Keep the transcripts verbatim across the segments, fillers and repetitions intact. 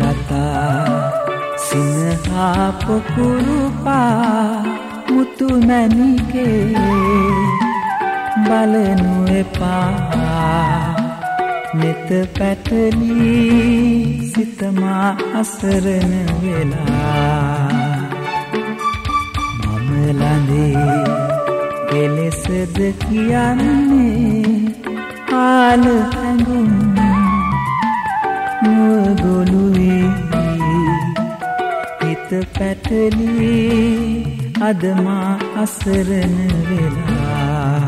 ලතා සිනහා පොකුරුපා මුතු මැණිකේ බලනු එපා නෙත පැටලී සිතමා අසරණ වෙලා මම ළඟේ කෙලෙසද කියන්නේ ආල හැඟුම් නුවගොළුවේ හිත පැටලී අදමා අසරණ වෙලා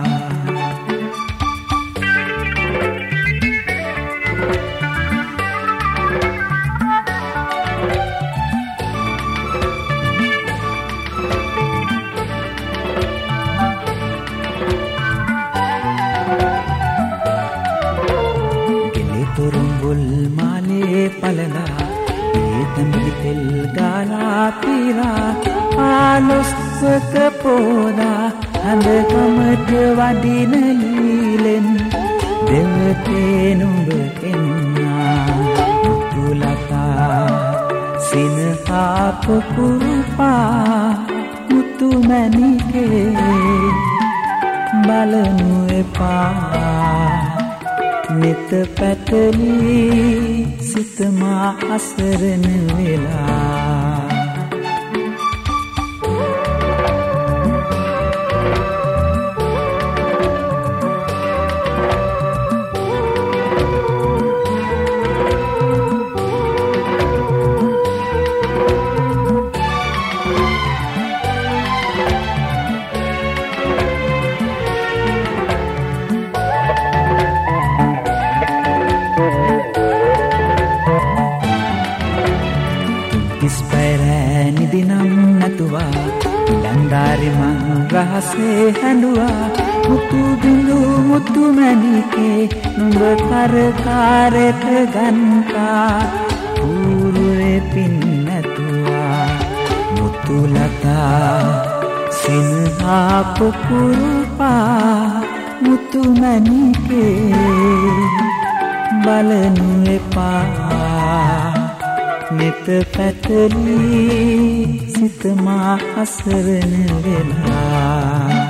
තුරුඹුල් මාලේ පලලා ඒ තඹි තෙල් ගාලා පීරා ආලොස්වක පෝදා හඳකමට වඩින ලීලෙන් දෙවතේ නුඹ එන්නා මුතුලතා සිනහා පොකුරුපා මුතු මැණිකේ බලනු එපා නෙත පැටලී සිතමා අසරණ වෙලා නිදිනම් නැතුවා ලන්දාරි මං රහසේ හැඬුවා මුතු බිඳු මුතු මැණිකේ නුඹ කරකාරෙත ගන්කා ඌරුවේ පින් නැතුවා මුතු ලතා සිනහා පොකුරුපා මුතු මැණිකේ බලනු එපා නෙත පැටලී සිතමා අසරණ වෙලා